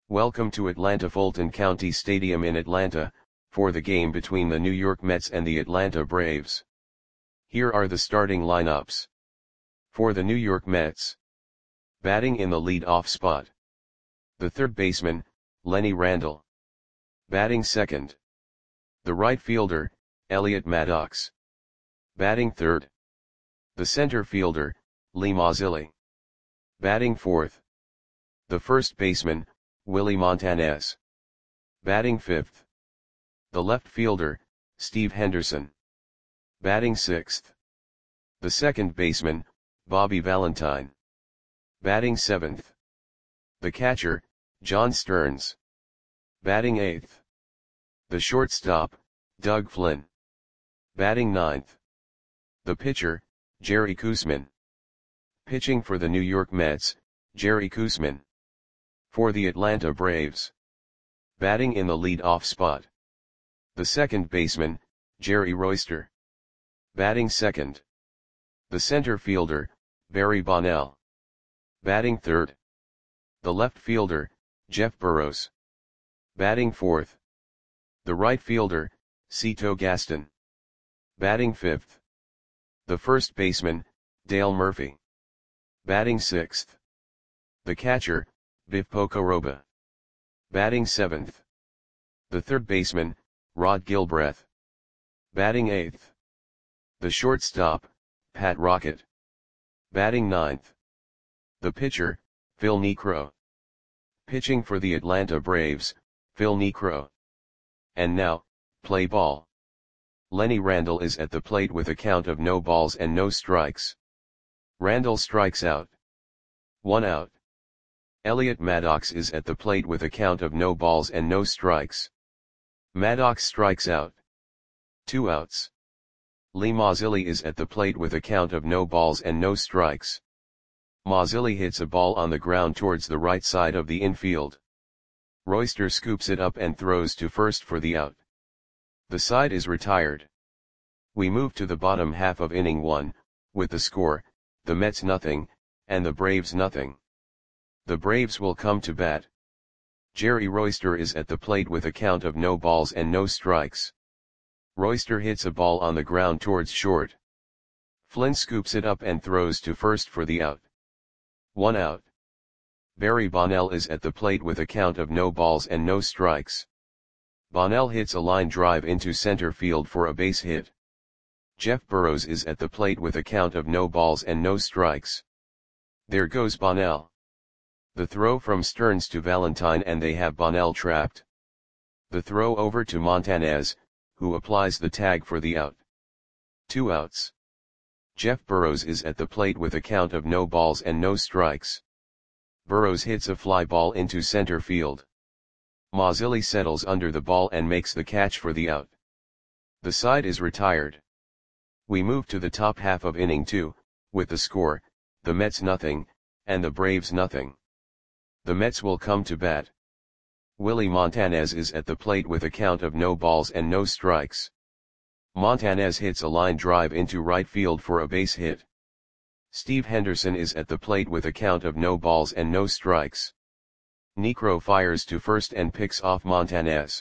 Welcome to Atlanta Fulton County Stadium in Atlanta, for the game between the New York Mets and the Atlanta Braves. Here are the starting lineups. For the New York Mets. Batting in the lead-off spot. The third baseman, Lenny Randle. Batting second. The right fielder, Elliot Maddox. Batting third. The center fielder, Lee Mazzilli. Batting fourth. The first baseman, Willie Montanez. Batting fifth. The left fielder, Steve Henderson. Batting sixth. The second baseman, Bobby Valentine. Batting seventh. The catcher, John Stearns. Batting eighth. The shortstop, Doug Flynn. Batting ninth. The pitcher, Jerry Koosman. Pitching for the New York Mets, Jerry Koosman. For the Atlanta Braves. Batting in the lead-off spot. The second baseman, Jerry Royster. Batting second. The center fielder, Barry Bonnell. Batting third. The left fielder, Jeff Burroughs. Batting fourth. The right fielder, Cito Gaston. Batting fifth. The first baseman, Dale Murphy. Batting sixth. The catcher, Biff Pocoroba. Batting seventh. The third baseman, Rod Gilbreth. Batting eighth. The shortstop, Pat Rocket. Batting ninth. The pitcher, Phil Niekro. Pitching for the Atlanta Braves, Phil Niekro. And now, play ball. Lenny Randle is at the plate with a count of no balls and no strikes. Randle strikes out. 1 out. Elliot Maddox is at the plate with a count of no balls and no strikes. Maddox strikes out. 2 outs. Lee Mazzilli is at the plate with a count of no balls and no strikes. Mazzilli hits a ball on the ground towards the right side of the infield. Royster scoops it up and throws to first for the out. The side is retired. We move to the bottom half of inning 1, with the score, the Mets nothing, and the Braves nothing. The Braves will come to bat. Jerry Royster is at the plate with a count of no balls and no strikes. Royster hits a ball on the ground towards short. Flynn scoops it up and throws to first for the out. 1 out. Barry Bonnell is at the plate with a count of no balls and no strikes. Bonnell hits a line drive into center field for a base hit. Jeff Burroughs is at the plate with a count of no balls and no strikes. There goes Bonnell. The throw from Stearns to Valentine and they have Bonnell trapped. The throw over to Montanez, who applies the tag for the out. 2 outs. Jeff Burroughs is at the plate with a count of no balls and no strikes. Burroughs hits a fly ball into center field. Mazzilli settles under the ball and makes the catch for the out. The side is retired. We move to the top half of inning 2, with the score, the Mets nothing, and the Braves nothing. The Mets will come to bat. Willie Montanez is at the plate with a count of no balls and no strikes. Montanez hits a line drive into right field for a base hit. Steve Henderson is at the plate with a count of no balls and no strikes. Niekro fires to first and picks off Montanez.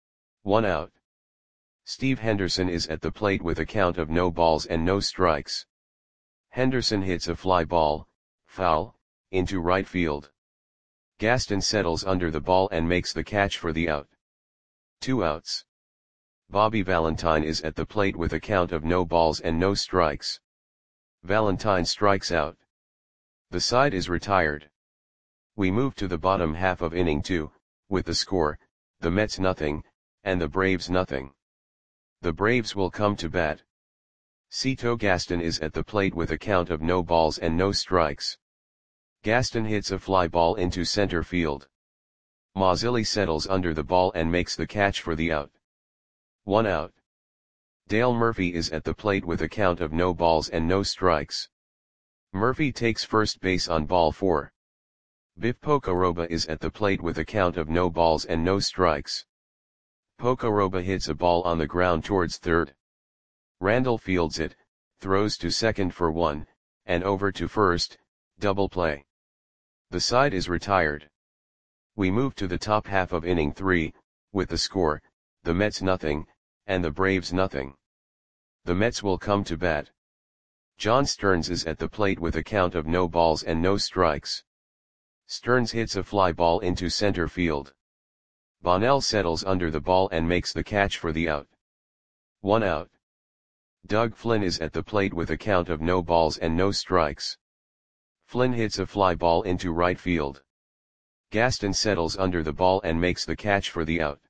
1 out. Steve Henderson is at the plate with a count of no balls and no strikes. Henderson hits a fly ball, foul, into right field. Gaston settles under the ball and makes the catch for the out. 2 outs. Bobby Valentine is at the plate with a count of no balls and no strikes. Valentine strikes out. The side is retired. We move to the bottom half of inning 2, with the score, the Mets nothing, and the Braves nothing. The Braves will come to bat. Cito Gaston is at the plate with a count of no balls and no strikes. Gaston hits a fly ball into center field. Mazzilli settles under the ball and makes the catch for the out. 1 out. Dale Murphy is at the plate with a count of no balls and no strikes. Murphy takes first base on ball 4. Biff Pocoroba is at the plate with a count of no balls and no strikes. Pocoroba hits a ball on the ground towards third. Randle fields it, throws to second for 1, and over to first, double play. The side is retired. We move to the top half of inning 3, with the score, the Mets nothing, and the Braves nothing. The Mets will come to bat. John Stearns is at the plate with a count of no balls and no strikes. Stearns hits a fly ball into center field. Bonnell settles under the ball and makes the catch for the out. 1 out. Doug Flynn is at the plate with a count of no balls and no strikes. Flynn hits a fly ball into right field. Gaston settles under the ball and makes the catch for the out.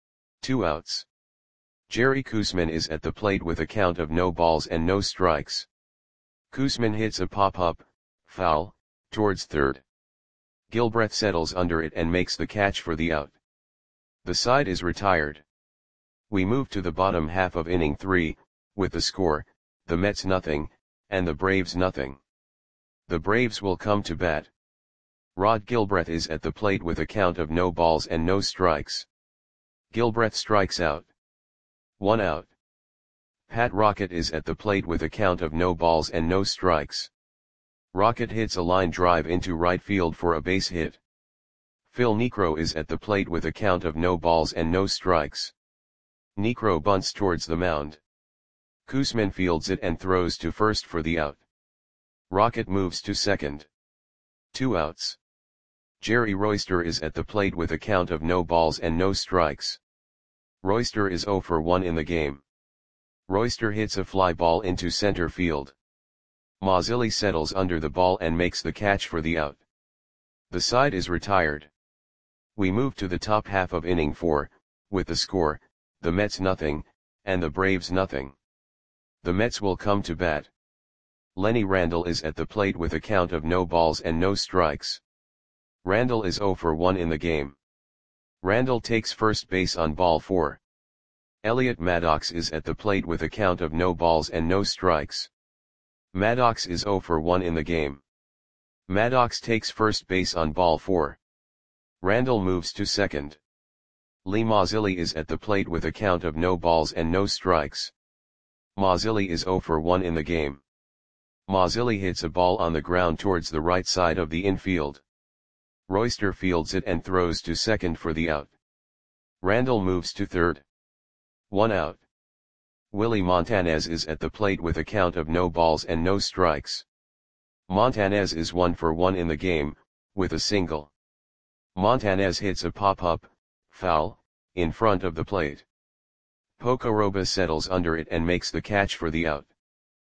2 outs. Jerry Koosman is at the plate with a count of no balls and no strikes. Koosman hits a pop-up, foul, towards third. Gilbreth settles under it and makes the catch for the out. The side is retired. We move to the bottom half of inning 3, with the score, the Mets nothing, and the Braves nothing. The Braves will come to bat. Rod Gilbreth is at the plate with a count of no balls and no strikes. Gilbreth strikes out. 1 out. Pat Rocket is at the plate with a count of no balls and no strikes. Rocket hits a line drive into right field for a base hit. Phil Niekro is at the plate with a count of no balls and no strikes. Niekro bunts towards the mound. Koosman fields it and throws to first for the out. Rocket moves to second. 2 outs. Jerry Royster is at the plate with a count of no balls and no strikes. Royster is 0 for 1 in the game. Royster hits a fly ball into center field. Mazzilli settles under the ball and makes the catch for the out. The side is retired. We move to the top half of inning 4, with the score, the Mets nothing, and the Braves nothing. The Mets will come to bat. Lenny Randle is at the plate with a count of no balls and no strikes. Randle is 0 for 1 in the game. Randle takes first base on ball 4. Elliot Maddox is at the plate with a count of no balls and no strikes. Maddox is 0 for 1 in the game. Maddox takes first base on ball 4. Randle moves to second. Lee Mazzilli is at the plate with a count of no balls and no strikes. Mazzilli is 0 for 1 in the game. Mazzilli hits a ball on the ground towards the right side of the infield. Royster fields it and throws to second for the out. Randle moves to third. 1 out. Willie Montanez is at the plate with a count of no balls and no strikes. Montanez is 1 for 1 in the game, with a single. Montanez hits a pop-up, foul, in front of the plate. Pocoroba settles under it and makes the catch for the out.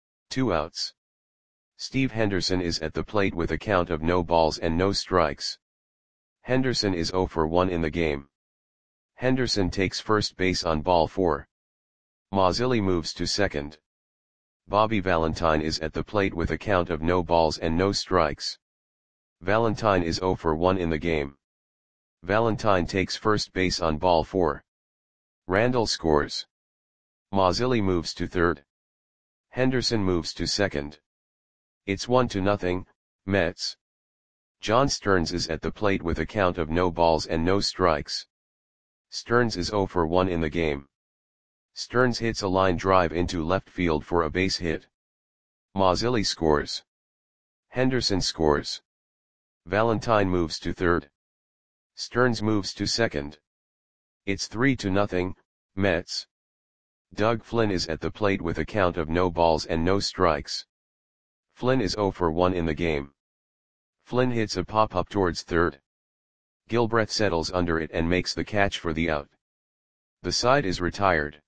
2 outs. Steve Henderson is at the plate with a count of no balls and no strikes. Henderson is 0 for 1 in the game. Henderson takes first base on ball 4. Mazzilli moves to second. Bobby Valentine is at the plate with a count of no balls and no strikes. Valentine is 0 for 1 in the game. Valentine takes first base on ball 4. Randle scores. Mazzilli moves to third. Henderson moves to second. It's 1-0, Mets. John Stearns is at the plate with a count of no balls and no strikes. Stearns is 0 for 1 in the game. Stearns hits a line drive into left field for a base hit. Mazzilli scores. Henderson scores. Valentine moves to third. Stearns moves to second. It's 3-0, Mets. Doug Flynn is at the plate with a count of no balls and no strikes. Flynn is 0 for 1 in the game. Flynn hits a pop-up towards third. Gilbreth settles under it and makes the catch for the out. The side is retired.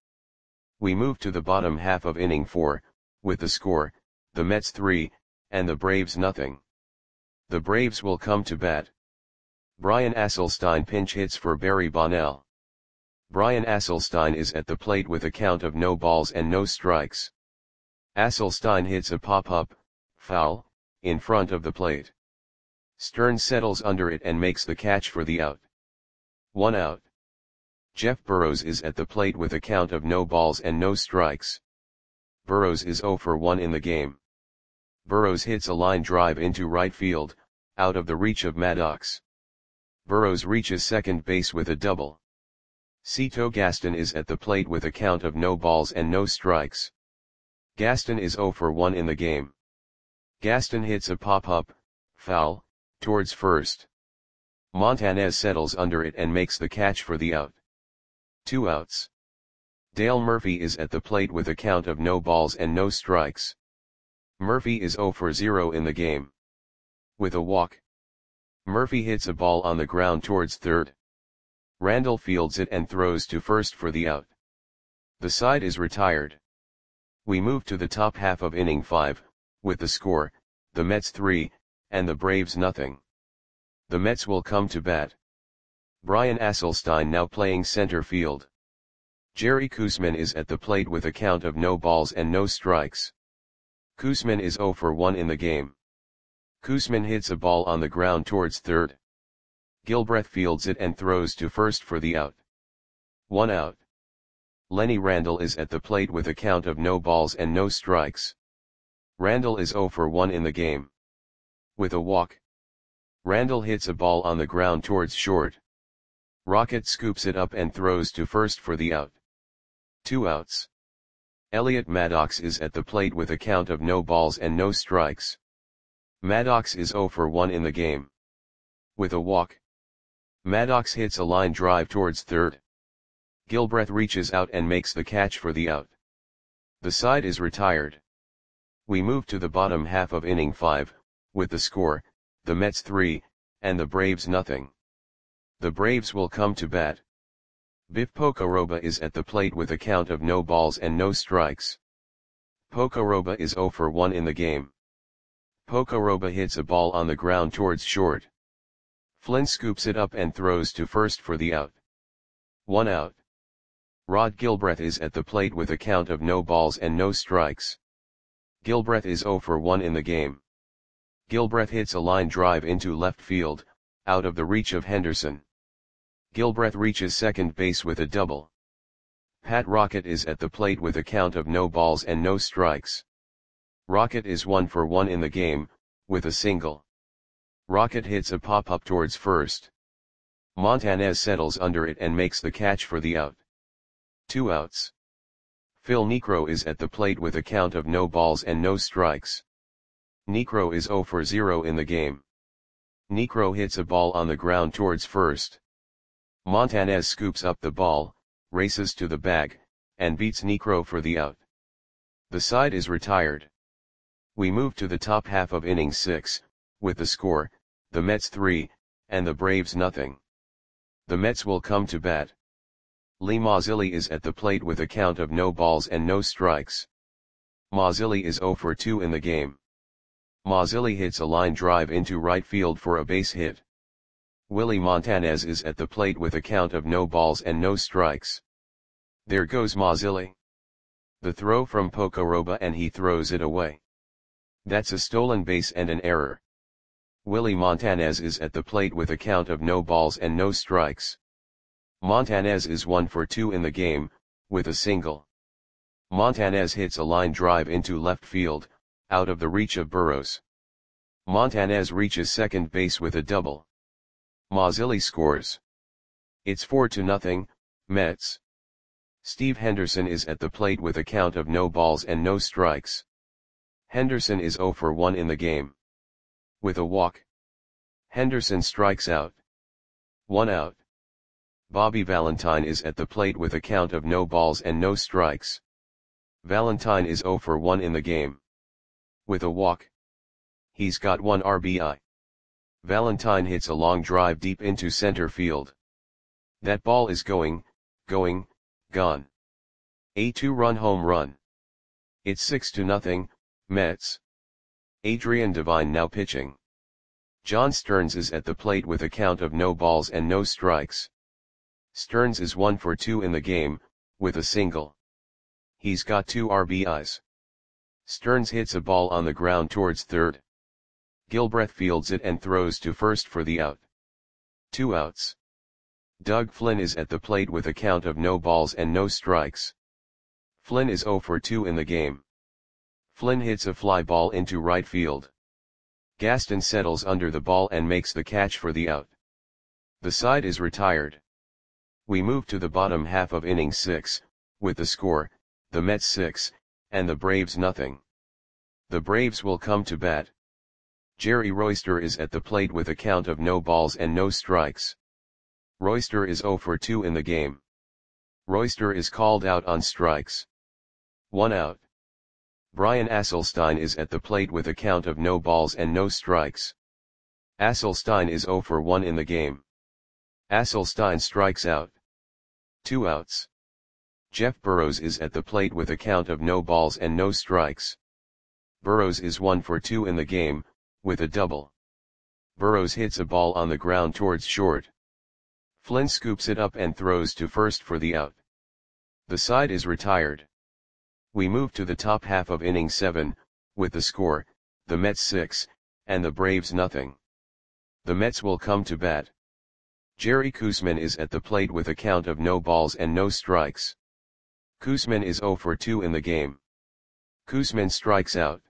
We move to the bottom half of inning 4, with the score, the Mets 3, and the Braves nothing. The Braves will come to bat. Brian Asselstein pinch hits for Barry Bonnell. Brian Asselstein is at the plate with a count of no balls and no strikes. Asselstein hits a pop-up, foul, in front of the plate. Stearns settles under it and makes the catch for the out. 1 out. Jeff Burrows is at the plate with a count of no balls and no strikes. Burrows is 0 for 1 in the game. Burrows hits a line drive into right field, out of the reach of Maddox. Burrows reaches second base with a double. Cito Gaston is at the plate with a count of no balls and no strikes. Gaston is 0 for 1 in the game. Gaston hits a pop-up, foul, towards first. Montanez settles under it and makes the catch for the out. 2 outs. Dale Murphy is at the plate with a count of no balls and no strikes. Murphy is 0 for 0 in the game. With a walk. Murphy hits a ball on the ground towards third. Randall fields it and throws to first for the out. The side is retired. We move to the top half of inning 5, with the score, the Mets 3, and the Braves nothing. The Mets will come to bat. Brian Asselstein now playing center field. Jerry Koosman is at the plate with a count of no balls and no strikes. Koosman is 0 for 1 in the game. Koosman hits a ball on the ground towards third. Gilbreth fields it and throws to first for the out. 1 out. Lenny Randall is at the plate with a count of no balls and no strikes. Randall is 0 for 1 in the game. With a walk. Randall hits a ball on the ground towards short. Rocket scoops it up and throws to first for the out. 2 outs. Elliot Maddox is at the plate with a count of no balls and no strikes. Maddox is 0 for 1 in the game. With a walk. Maddox hits a line drive towards third. Gilbreth reaches out and makes the catch for the out. The side is retired. We move to the bottom half of inning 5, with the score, the Mets 3, and the Braves nothing. The Braves will come to bat. Biff Pocoroba is at the plate with a count of no balls and no strikes. Pocoroba is 0 for 1 in the game. Pocoroba hits a ball on the ground towards short. Flynn scoops it up and throws to first for the out. 1 out. Rod Gilbreth is at the plate with a count of no balls and no strikes. Gilbreth is 0 for 1 in the game. Gilbreth hits a line drive into left field, out of the reach of Henderson. Gilbreth reaches second base with a double. Pat Rocket is at the plate with a count of no balls and no strikes. Rocket is 1 for 1 in the game, with a single. Rocket hits a pop-up towards first. Montanez settles under it and makes the catch for the out. 2 outs. Phil Niekro is at the plate with a count of no balls and no strikes. Niekro is 0 for 0 in the game. Niekro hits a ball on the ground towards first. Montanez scoops up the ball, races to the bag, and beats Niekro for the out. The side is retired. We move to the top half of inning 6, with the score, the Mets 3, and the Braves nothing. The Mets will come to bat. Lee Mazzilli is at the plate with a count of no balls and no strikes. Mazzilli is 0 for 2 in the game. Mazzilli hits a line drive into right field for a base hit. Willie Montanez is at the plate with a count of no balls and no strikes. There goes Mazzilli. The throw from Pocoroba and he throws it away. That's a stolen base and an error. Willie Montanez is at the plate with a count of no balls and no strikes. Montanez is 1 for 2 in the game, with a single. Montanez hits a line drive into left field, out of the reach of Burrows. Montanez reaches second base with a double. Mazzilli scores. It's 4-0, Mets. Steve Henderson is at the plate with a count of no balls and no strikes. Henderson is 0 for 1 in the game. With a walk. Henderson strikes out. 1 out. Bobby Valentine is at the plate with a count of no balls and no strikes. Valentine is 0 for 1 in the game. With a walk. He's got 1 RBI. Valentine hits a long drive deep into center field. That ball is gone. A 2-run home run. It's 6-0, Mets. Adrian Devine now pitching. John Stearns is at the plate with a count of no balls and no strikes. Stearns is 1 for 2 in the game, with a single. He's got 2 RBIs. Stearns hits a ball on the ground towards third. Gilbreth fields it and throws to first for the out. 2 outs. Doug Flynn is at the plate with a count of no balls and no strikes. Flynn is 0 for 2 in the game. Flynn hits a fly ball into right field. Gaston settles under the ball and makes the catch for the out. The side is retired. We move to the bottom half of inning 6, with the score, the Mets 6, and the Braves nothing. The Braves will come to bat. Jerry Royster is at the plate with a count of no balls and no strikes. Royster is 0 for 2 in the game. Royster is called out on strikes. 1 out. Brian Asselstein is at the plate with a count of no balls and no strikes. Asselstein is 0 for 1 in the game. Asselstein strikes out. 2 outs. Jeff Burrows is at the plate with a count of no balls and no strikes. Burrows is 1 for 2 in the game, with a double. Burrows hits a ball on the ground towards short. Flynn scoops it up and throws to first for the out. The side is retired. We move to the top half of inning 7, with the score, the Mets 6, and the Braves nothing. The Mets will come to bat. Jerry Koosman is at the plate with a count of no balls and no strikes. Koosman is 0 for 2 in the game. Koosman strikes out.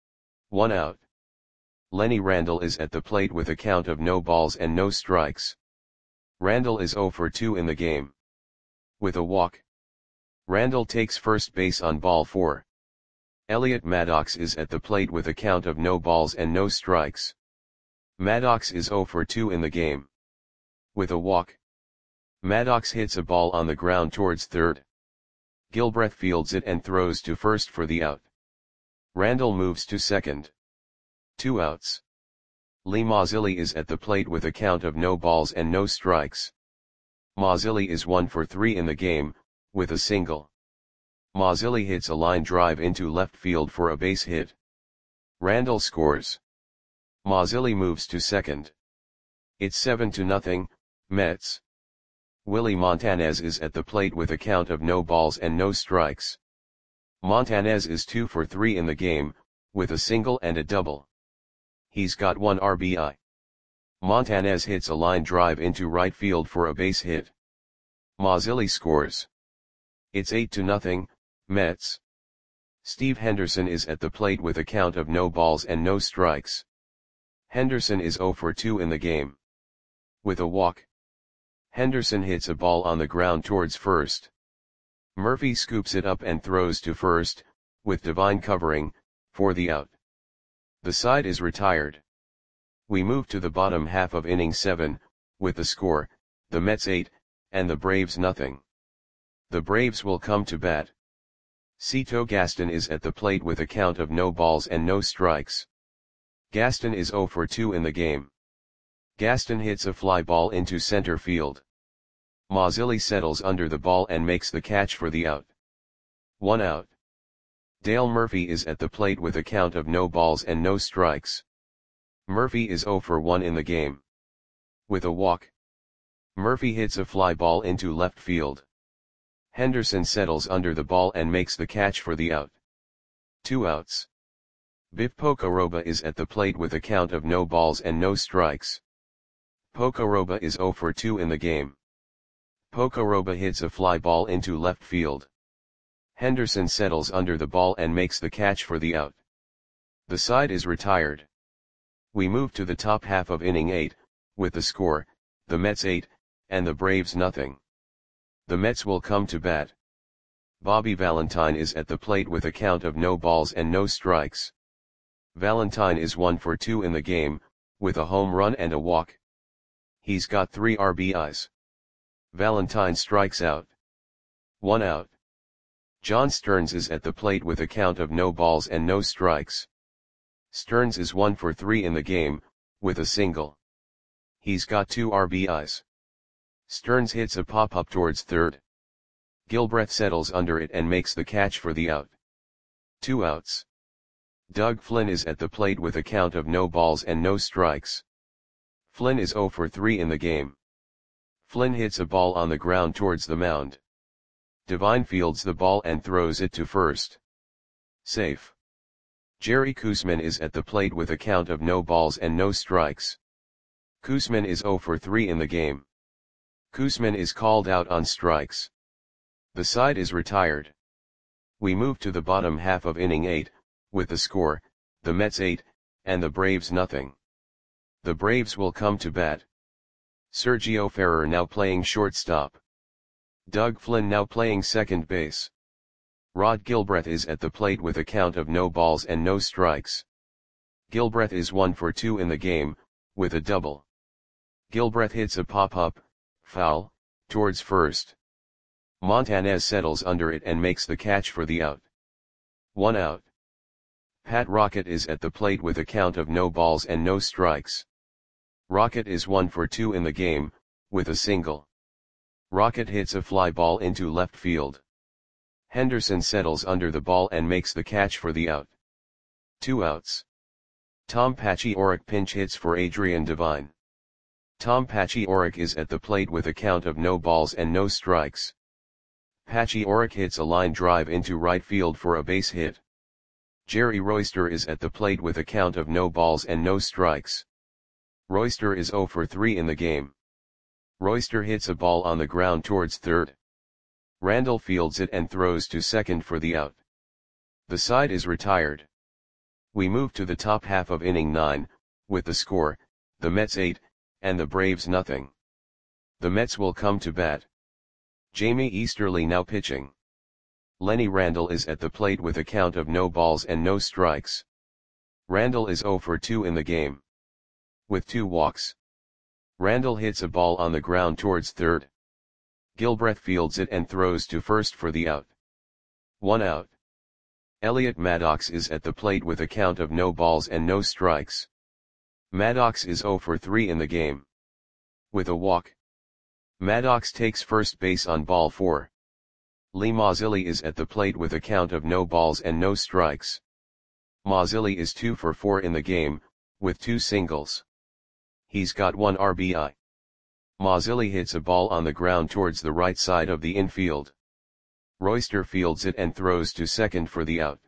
1 out. Lenny Randle is at the plate with a count of no balls and no strikes. Randle is 0 for 2 in the game. With a walk. Randle takes first base on ball 4. Elliot Maddox is at the plate with a count of no balls and no strikes. Maddox is 0 for 2 in the game. With a walk. Maddox hits a ball on the ground towards third. Gilbreth fields it and throws to first for the out. Randle moves to second. 2 outs. Lee Mazzilli is at the plate with a count of no balls and no strikes. Mazzilli is 1 for 3 in the game, with a single. Mazzilli hits a line drive into left field for a base hit. Randle scores. Mazzilli moves to second. It's 7-0, Mets. Willie Montanez is at the plate with a count of no balls and no strikes. Montanez is 2 for 3 in the game, with a single and a double. He's got 1 RBI. Montanez hits a line drive into right field for a base hit. Mazzilli scores. It's 8-0, Mets. Steve Henderson is at the plate with a count of no balls and no strikes. Henderson is 0 for 2 in the game. With a walk. Henderson hits a ball on the ground towards first. Murphy scoops it up and throws to first, with Devine covering, for the out. The side is retired. We move to the bottom half of inning 7, with the score, the Mets 8, and the Braves nothing. The Braves will come to bat. Cito Gaston is at the plate with a count of no balls and no strikes. Gaston is 0 for 2 in the game. Gaston hits a fly ball into center field. Mazzilli settles under the ball and makes the catch for the out. 1 out. Dale Murphy is at the plate with a count of no balls and no strikes. Murphy is 0 for 1 in the game. With a walk. Murphy hits a fly ball into left field. Henderson settles under the ball and makes the catch for the out. 2 outs. Biff Pocoroba is at the plate with a count of no balls and no strikes. Pocoroba is 0 for 2 in the game. Pocoroba hits a fly ball into left field. Henderson settles under the ball and makes the catch for the out. The side is retired. We move to the top half of inning 8, with the score, the Mets 8, and the Braves nothing. The Mets will come to bat. Bobby Valentine is at the plate with a count of no balls and no strikes. Valentine is 1 for 2 in the game, with a home run and a walk. He's got 3 RBIs. Valentine strikes out. 1 out. John Stearns is at the plate with a count of no balls and no strikes. Stearns is 1 for 3 in the game, with a single. He's got 2 RBIs. Stearns hits a pop-up towards third. Gilbreth settles under it and makes the catch for the out. 2 outs. Doug Flynn is at the plate with a count of no balls and no strikes. Flynn is 0 for 3 in the game. Flynn hits a ball on the ground towards the mound. Devine fields the ball and throws it to first. Safe. Jerry Koosman is at the plate with a count of no balls and no strikes. Koosman is 0 for 3 in the game. Koosman is called out on strikes. The side is retired. We move to the bottom half of inning 8, with the score, the Mets 8, and the Braves nothing. The Braves will come to bat. Sergio Ferrer now playing shortstop. Doug Flynn now playing second base. Rod Gilbreth is at the plate with a count of no balls and no strikes. Gilbreth is 1 for 2 in the game, with a double. Gilbreth hits a pop-up, foul, towards first. Montanez settles under it and makes the catch for the out. 1 out. Pat Rocket is at the plate with a count of no balls and no strikes. Rocket is 1 for 2 in the game, with a single. Rocket hits a fly ball into left field. Henderson settles under the ball and makes the catch for the out. 2 outs. Tom Paciorek pinch hits for Adrian Devine. Tom Paciorek is at the plate with a count of no balls and no strikes. Paciorek hits a line drive into right field for a base hit. Jerry Royster is at the plate with a count of no balls and no strikes. Royster is 0 for 3 in the game. Royster hits a ball on the ground towards third. Randall fields it and throws to second for the out. The side is retired. We move to the top half of inning 9, with the score, the Mets 8, and the Braves nothing. The Mets will come to bat. Jamie Easterly now pitching. Lenny Randall is at the plate with a count of no balls and no strikes. Randall is 0 for 2 in the game. With 2 walks. Randall hits a ball on the ground towards third. Gilbreth fields it and throws to first for the out. 1 out. Elliot Maddox is at the plate with a count of no balls and no strikes. Maddox is 0 for 3 in the game. With a walk. Maddox takes first base on ball 4. Lee Mazzilli is at the plate with a count of no balls and no strikes. Mazzilli is 2 for 4 in the game, with 2 singles. He's got 1 RBI. Mazzilli hits a ball on the ground towards the right side of the infield. Royster fields it and throws to second for the out.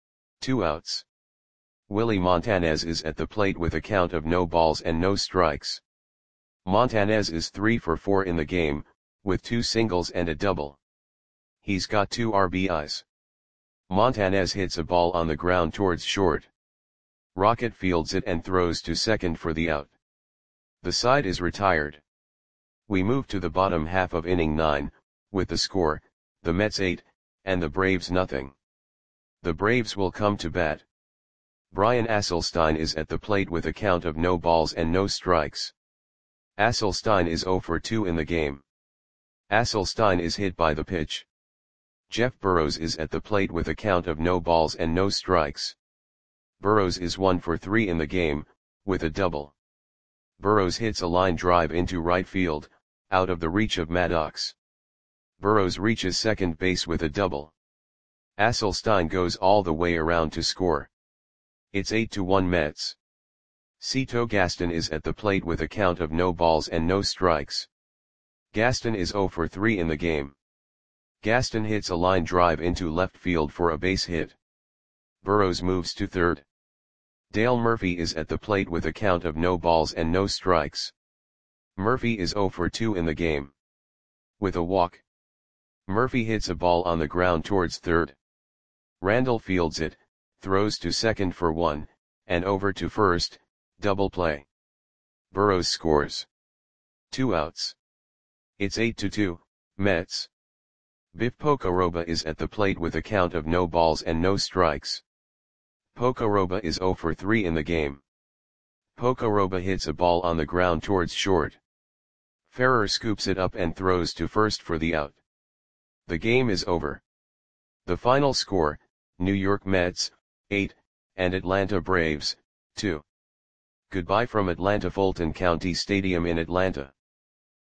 2 outs. Willie Montanez is at the plate with a count of no balls and no strikes. Montanez is 3 for 4 in the game, with 2 singles and a double. He's got 2 RBIs. Montanez hits a ball on the ground towards short. Rocket fields it and throws to second for the out. The side is retired. We move to the bottom half of inning 9, with the score, the Mets 8, and the Braves nothing. The Braves will come to bat. Brian Asselstein is at the plate with a count of no balls and no strikes. Asselstein is 0 for 2 in the game. Asselstein is hit by the pitch. Jeff Burrows is at the plate with a count of no balls and no strikes. Burrows is 1 for 3 in the game, with a double. Burrows hits a line drive into right field, out of the reach of Maddox. Burrows reaches second base with a double. Asselstein goes all the way around to score. It's 8-1 Mets. Cito Gaston is at the plate with a count of no balls and no strikes. Gaston is 0 for 3 in the game. Gaston hits a line drive into left field for a base hit. Burrows moves to third. Dale Murphy is at the plate with a count of no balls and no strikes. Murphy is 0 for 2 in the game. With a walk. Murphy hits a ball on the ground towards third. Randall fields it, throws to second for 1, and over to first, double play. Burrows scores. 2 outs. It's 8-2, Mets. Biff Pocoroba is at the plate with a count of no balls and no strikes. Pocoroba is 0 for 3 in the game. Pocoroba hits a ball on the ground towards short. Ferrer scoops it up and throws to first for the out. The game is over. The final score, New York Mets, 8, and Atlanta Braves, 2. Goodbye from Atlanta Fulton County Stadium in Atlanta.